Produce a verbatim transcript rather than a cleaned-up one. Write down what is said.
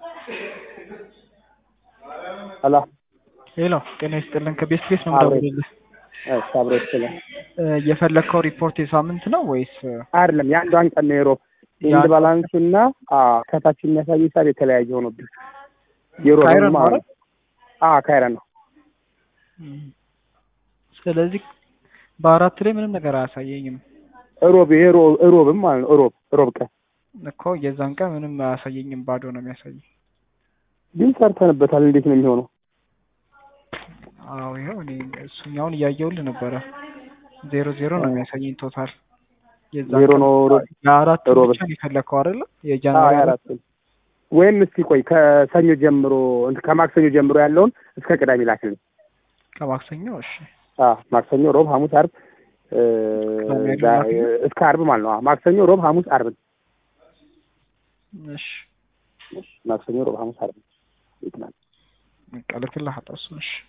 ሄሎ ሄሎ ጤና ይስጥልን ከቤስት ቤት ነው የምደውልልህ። እሺ አብሮ ይችላል። የፈለከው ሪፖርት የሳምንት ነው ወይስ አይደለም የአንዷን ቀን ነው የሮብ ኢንድ ባላንሱና ከታች የሚያሳይ ሂሳብ የተለያየ ሆኖብኝ የሮብ ማለት አ ካይረን ነው። ስለዚህ በአራት ላይ ምንም ነገር አያሳየኝም። ሮብ የሮብ ሮብም ማለት ነው ሮብ ሮብ ቀን እኮ የዛን ቀን ምንም አያሳየኝም፣ ባዶ ነው የሚያሳየኝ። ግን ሰርተንበታል። እንዴት ነው የሚሆነው? አዎ ይሄው እኔ እሱኛውን እያየሁልህ ነበረ። ዜሮ ዜሮ ነው የሚያሳየኝ ቶታል። የዛን ዜሮ ነው የአራት ብቻ ነው የፈለከው አይደል? የጃንዋሪ አራት ወይም እስቲ ቆይ ከሰኞ ጀምሮ ከማክሰኞ ጀምሮ ያለውን እስከ ቅዳሜ ላክልኝ። ከማክሰኞ እሺ። አዎ ማክሰኞ፣ ሮብ፣ ሐሙስ፣ ዓርብ እስከ ዓርብ ማለት ነው። ማክሰኞ፣ ሮብ፣ ሐሙስ፣ ዓርብ። እሺ ማክሰኞ፣ ሮብ፣ ሐሙስ፣ ዓርብ ይጥናል። ቀለክላ ሀጣሱ እሺ